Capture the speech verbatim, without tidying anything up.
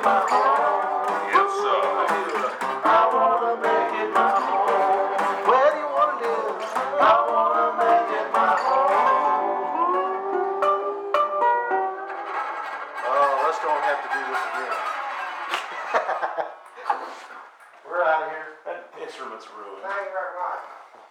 my home. Yes, sir. I wanna make it my home. Where do you wanna live? I wanna make it my home. Oh, let's don't have to do this again. We're out of here. That instrument's ruined. Thank you very much.